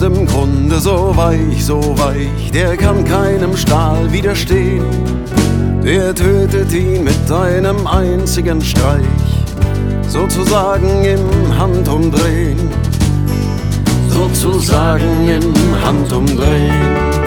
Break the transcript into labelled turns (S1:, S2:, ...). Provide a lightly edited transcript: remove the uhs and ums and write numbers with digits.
S1: im Grunde so weich, der kann keinem Stahl widerstehen. Der tötet ihn mit einem einzigen Streich, sozusagen im Handumdrehen, sozusagen im Handumdrehen.